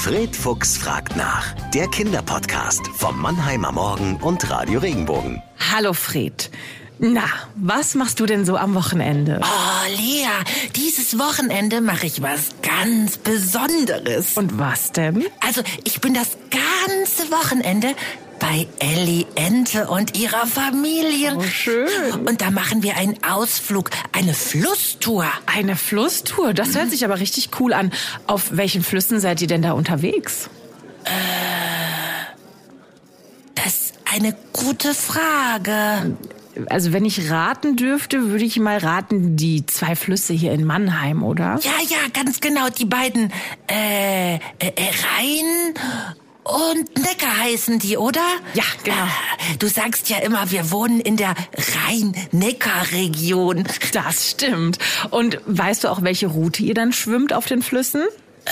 Fred Fuchs fragt nach. Der Kinderpodcast vom Mannheimer Morgen und Radio Regenbogen. Hallo Fred. Na, was machst du denn so am Wochenende? Oh, Lea, dieses Wochenende mache ich was ganz Besonderes. Und was denn? Also, ich bin das ganze Wochenende bei Elli Ente und ihrer Familie. Oh, schön. Und da machen wir einen Ausflug, eine Flusstour. Eine Flusstour? Das hört sich aber richtig cool an. Auf welchen Flüssen seid ihr denn da unterwegs? Das ist eine gute Frage. Also wenn ich raten dürfte, würde ich mal raten, die 2 Flüsse hier in Mannheim, oder? Ja, ganz genau, die beiden Rhein und Neckar heißen die, oder? Ja, genau. Du sagst ja immer, wir wohnen in der Rhein-Neckar-Region. Das stimmt. Und weißt du auch, welche Route ihr dann schwimmt auf den Flüssen?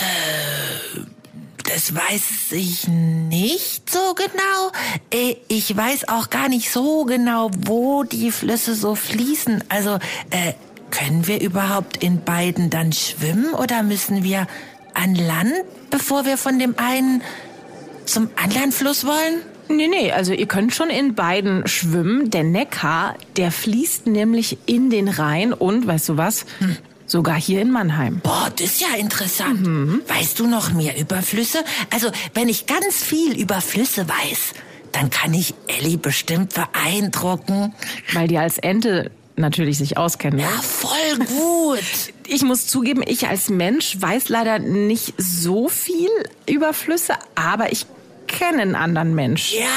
Das weiß ich nicht so genau. Ich weiß auch gar nicht so genau, wo die Flüsse so fließen. Also, können wir überhaupt in beiden dann schwimmen oder müssen wir an Land, bevor wir von dem einen zum anderen Fluss wollen? Nee, also ihr könnt schon in beiden schwimmen. Der Neckar, der fließt nämlich in den Rhein und, weißt du was, sogar hier in Mannheim. Boah, das ist ja interessant. Weißt du noch mehr über Flüsse? Also, wenn ich ganz viel über Flüsse weiß, dann kann ich Elli bestimmt beeindrucken. Weil die als Ente natürlich sich auskennen. Ja, voll gut. Ich muss zugeben, ich als Mensch weiß leider nicht so viel über Flüsse, aber ich kenne einen anderen Mensch. Ja.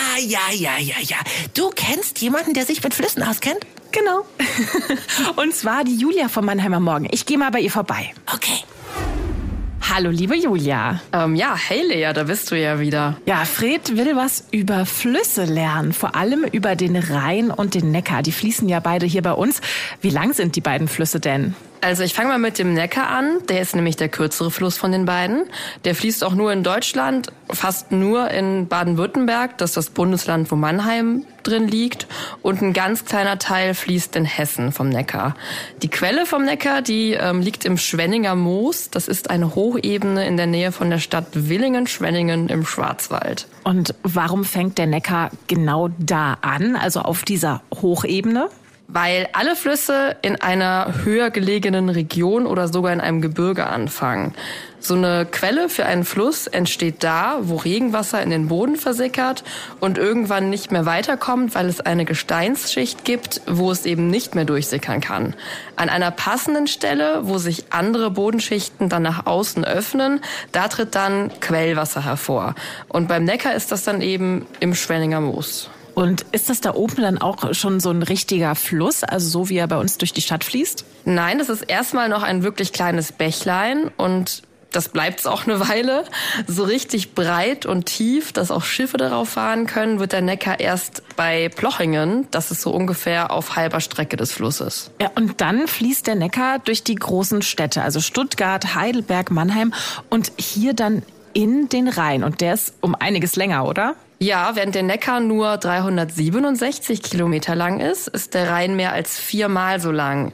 Du kennst jemanden, der sich mit Flüssen auskennt? Genau. Und zwar die Julia vom Mannheimer Morgen. Ich gehe mal bei ihr vorbei. Okay. Hallo, liebe Julia. Ja, hey Lea, da bist du ja wieder. Ja, Fred will was über Flüsse lernen, vor allem über den Rhein und den Neckar. Die fließen ja beide hier bei uns. Wie lang sind die beiden Flüsse denn? Also ich fange mal mit dem Neckar an. Der ist nämlich der kürzere Fluss von den beiden. Der fließt auch nur in Deutschland, fast nur in Baden-Württemberg. Das ist das Bundesland, wo Mannheim drin liegt. Und ein ganz kleiner Teil fließt in Hessen vom Neckar. Die Quelle vom Neckar, die liegt im Schwenninger Moos. Das ist eine Hochebene in der Nähe von der Stadt Villingen-Schwenningen im Schwarzwald. Und warum fängt der Neckar genau da an, also auf dieser Hochebene? Weil alle Flüsse in einer höher gelegenen Region oder sogar in einem Gebirge anfangen. So eine Quelle für einen Fluss entsteht da, wo Regenwasser in den Boden versickert und irgendwann nicht mehr weiterkommt, weil es eine Gesteinsschicht gibt, wo es eben nicht mehr durchsickern kann. An einer passenden Stelle, wo sich andere Bodenschichten dann nach außen öffnen, da tritt dann Quellwasser hervor. Und beim Neckar ist das dann eben im Schwenninger Moos. Und ist das da oben dann auch schon so ein richtiger Fluss, also so wie er bei uns durch die Stadt fließt? Nein, das ist erstmal noch ein wirklich kleines Bächlein und das bleibt es auch eine Weile. So richtig breit und tief, dass auch Schiffe darauf fahren können, wird der Neckar erst bei Plochingen. Das ist so ungefähr auf halber Strecke des Flusses. Ja, und dann fließt der Neckar durch die großen Städte, also Stuttgart, Heidelberg, Mannheim und hier dann in den Rhein. Und der ist um einiges länger, oder? Ja, während der Neckar nur 367 Kilometer lang ist der Rhein mehr als 4-mal so lang,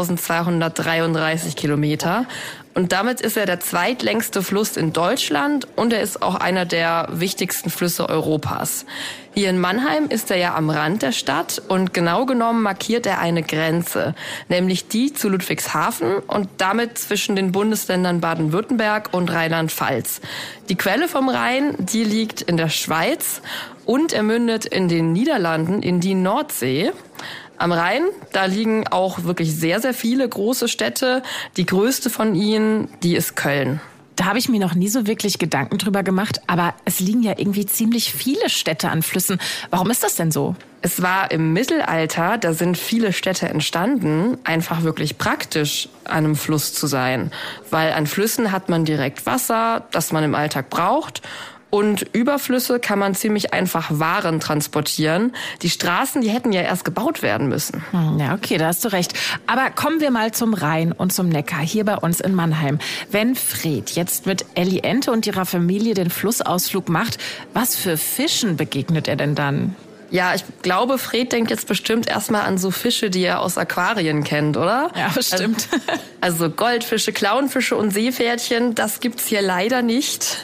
1233 Kilometer. Und damit ist er der zweitlängste Fluss in Deutschland und er ist auch einer der wichtigsten Flüsse Europas. Hier in Mannheim ist er ja am Rand der Stadt und genau genommen markiert er eine Grenze, nämlich die zu Ludwigshafen und damit zwischen den Bundesländern Baden-Württemberg und Rheinland-Pfalz. Die Quelle vom Rhein, die liegt in der Schweiz und er mündet in den Niederlanden in die Nordsee. Am Rhein, da liegen auch wirklich sehr, sehr viele große Städte. Die größte von ihnen, die ist Köln. Da habe ich mir noch nie so wirklich Gedanken drüber gemacht, aber es liegen ja irgendwie ziemlich viele Städte an Flüssen. Warum ist das denn so? Es war im Mittelalter, da sind viele Städte entstanden, einfach wirklich praktisch an einem Fluss zu sein. Weil an Flüssen hat man direkt Wasser, das man im Alltag braucht. Und über Flüsse kann man ziemlich einfach Waren transportieren. Die Straßen, die hätten ja erst gebaut werden müssen. Ja, okay, da hast du recht. Aber kommen wir mal zum Rhein und zum Neckar hier bei uns in Mannheim. Wenn Fred jetzt mit Elli Ente und ihrer Familie den Flussausflug macht, was für Fischen begegnet er denn dann? Ja, ich glaube, Fred denkt jetzt bestimmt erstmal an so Fische, die er aus Aquarien kennt, oder? Ja, bestimmt. Also Goldfische, Clownfische und Seepferdchen, das gibt's hier leider nicht.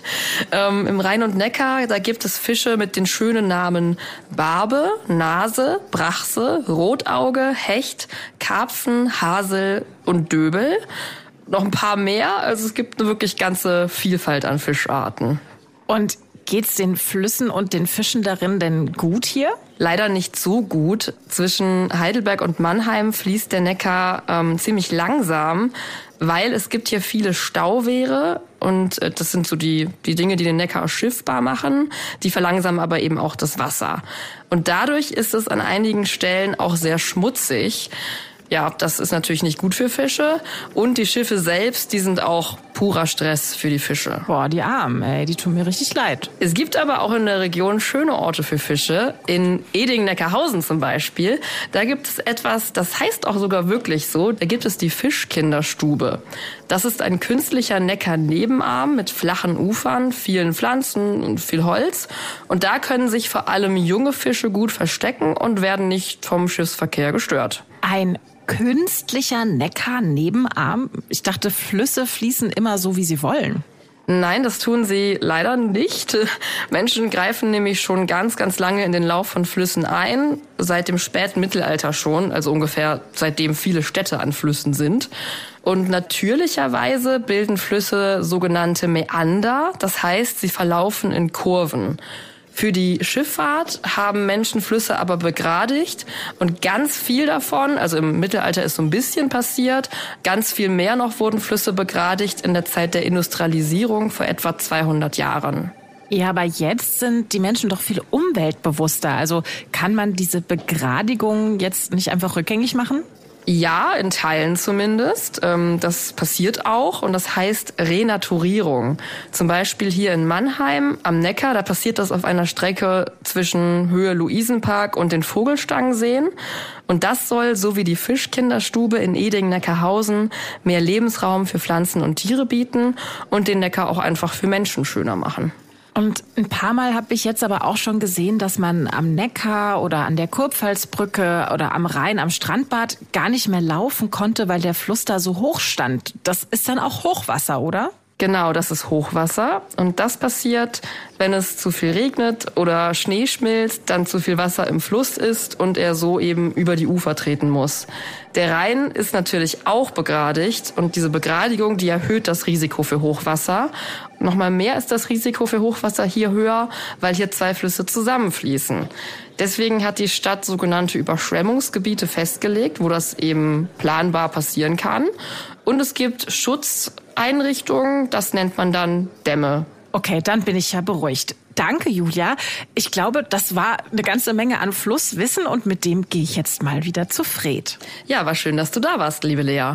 Im Rhein und Neckar, da gibt es Fische mit den schönen Namen Barbe, Nase, Brachse, Rotauge, Hecht, Karpfen, Hasel und Döbel. Noch ein paar mehr, also es gibt eine wirklich ganze Vielfalt an Fischarten. Und geht's den Flüssen und den Fischen darin denn gut hier? Leider nicht so gut. Zwischen Heidelberg und Mannheim fließt der Neckar ziemlich langsam, weil es gibt hier viele Stauwehre und das sind so die Dinge, die den Neckar schiffbar machen. Die verlangsamen aber eben auch das Wasser. Und dadurch ist es an einigen Stellen auch sehr schmutzig. Ja, das ist natürlich nicht gut für Fische. Und die Schiffe selbst, die sind auch purer Stress für die Fische. Boah, die Armen, ey, die tun mir richtig leid. Es gibt aber auch in der Region schöne Orte für Fische. In Eding-Neckarhausen zum Beispiel. Da gibt es etwas, das heißt auch sogar wirklich so. Da gibt es die Fischkinderstube. Das ist ein künstlicher Neckar-Nebenarm mit flachen Ufern, vielen Pflanzen und viel Holz. Und da können sich vor allem junge Fische gut verstecken und werden nicht vom Schiffsverkehr gestört. Ein künstlicher Neckar-Nebenarm? Ich dachte, Flüsse fließen immer so, wie sie wollen. Nein, das tun sie leider nicht. Menschen greifen nämlich schon ganz, ganz lange in den Lauf von Flüssen ein. Seit dem späten Mittelalter schon, also ungefähr seitdem viele Städte an Flüssen sind. Und natürlicherweise bilden Flüsse sogenannte Mäander. Das heißt, sie verlaufen in Kurven. Für die Schifffahrt haben Menschen Flüsse aber begradigt und ganz viel davon, also im Mittelalter ist so ein bisschen passiert, ganz viel mehr noch wurden Flüsse begradigt in der Zeit der Industrialisierung vor etwa 200 Jahren. Ja, aber jetzt sind die Menschen doch viel umweltbewusster. Also kann man diese Begradigung jetzt nicht einfach rückgängig machen? Ja, in Teilen zumindest. Das passiert auch und das heißt Renaturierung. Zum Beispiel hier in Mannheim am Neckar, da passiert das auf einer Strecke zwischen Höhe Luisenpark und den Vogelstangenseen. Und das soll, so wie die Fischkinderstube in Eding-Neckarhausen, mehr Lebensraum für Pflanzen und Tiere bieten und den Neckar auch einfach für Menschen schöner machen. Und ein paar Mal habe ich jetzt aber auch schon gesehen, dass man am Neckar oder an der Kurpfalzbrücke oder am Rhein, am Strandbad gar nicht mehr laufen konnte, weil der Fluss da so hoch stand. Das ist dann auch Hochwasser, oder? Genau, das ist Hochwasser. Und das passiert, wenn es zu viel regnet oder Schnee schmilzt, dann zu viel Wasser im Fluss ist und er so eben über die Ufer treten muss. Der Rhein ist natürlich auch begradigt und diese Begradigung, die erhöht das Risiko für Hochwasser. Nochmal mehr ist das Risiko für Hochwasser hier höher, weil hier zwei Flüsse zusammenfließen. Deswegen hat die Stadt sogenannte Überschwemmungsgebiete festgelegt, wo das eben planbar passieren kann. Und es gibt Schutzeinrichtungen, das nennt man dann Dämme. Okay, dann bin ich ja beruhigt. Danke, Julia. Ich glaube, das war eine ganze Menge an Flusswissen und mit dem gehe ich jetzt mal wieder zu Fred. Ja, war schön, dass du da warst, liebe Lea.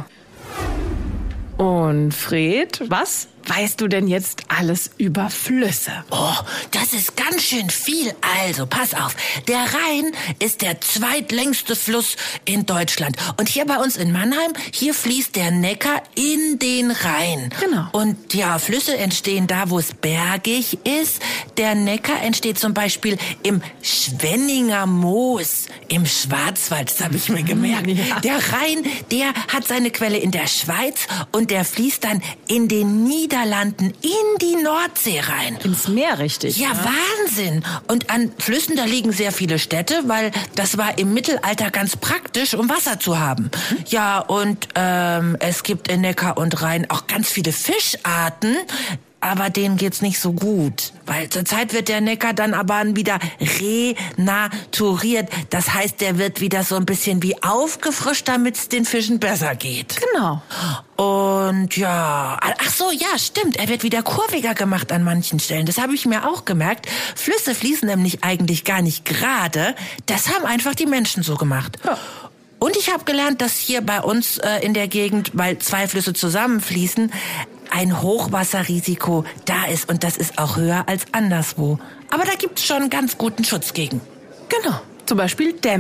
Und Fred, was weißt du denn jetzt alles über Flüsse? Oh, das ist ganz schön viel. Also, pass auf. Der Rhein ist der zweitlängste Fluss in Deutschland. Und hier bei uns in Mannheim, hier fließt der Neckar in den Rhein. Genau. Und ja, Flüsse entstehen da, wo es bergig ist. Der Neckar entsteht zum Beispiel im Schwenninger Moos, im Schwarzwald. Das habe ich mir gemerkt. Ja. Der Rhein, der hat seine Quelle in der Schweiz und der fließt dann in den Niederlanden in die Nordsee rein. Ins Meer, richtig. Ja, Wahnsinn. Und an Flüssen, da liegen sehr viele Städte, weil das war im Mittelalter ganz praktisch, um Wasser zu haben. Ja, und es gibt in Neckar und Rhein auch ganz viele Fischarten, aber denen geht's nicht so gut. Weil zurzeit wird der Neckar dann aber wieder renaturiert. Das heißt, der wird wieder so ein bisschen wie aufgefrischt, damit es den Fischen besser geht. Genau. Und ja, ach so, ja, stimmt. Er wird wieder kurviger gemacht an manchen Stellen. Das habe ich mir auch gemerkt. Flüsse fließen nämlich eigentlich gar nicht gerade. Das haben einfach die Menschen so gemacht. Ja. Und ich habe gelernt, dass hier bei uns in der Gegend, weil zwei Flüsse zusammenfließen, ein Hochwasserrisiko da ist. Und das ist auch höher als anderswo. Aber da gibt's schon ganz guten Schutz gegen. Genau. Zum Beispiel Dämme.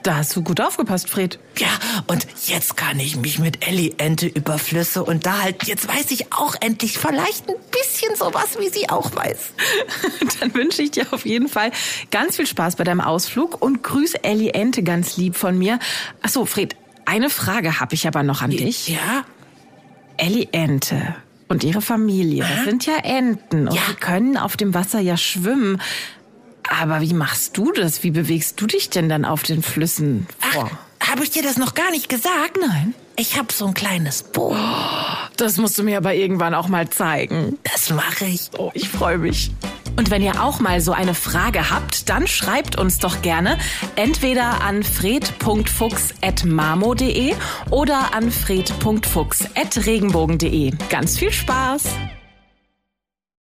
Da hast du gut aufgepasst, Fred. Ja, und jetzt kann ich mich mit Elli-Ente über Flüsse unterhalten. Jetzt weiß ich auch endlich vielleicht ein bisschen sowas, wie sie auch weiß. Dann wünsche ich dir auf jeden Fall ganz viel Spaß bei deinem Ausflug und grüß Elli-Ente ganz lieb von mir. Ach so, Fred, eine Frage habe ich aber noch an dich. Ja? Elli-Ente und ihre Familie, das sind ja Enten und Ja. die können auf dem Wasser ja schwimmen. Aber wie machst du das? Wie bewegst du dich denn dann auf den Flüssen vor? Habe ich dir das noch gar nicht gesagt? Nein. Ich habe so ein kleines Boot. Das musst du mir aber irgendwann auch mal zeigen. Das mache ich. Oh, ich freue mich. Und wenn ihr auch mal so eine Frage habt, dann schreibt uns doch gerne entweder an fred.fuchs@mamo.de oder an fred.fuchs@regenbogen.de. Ganz viel Spaß!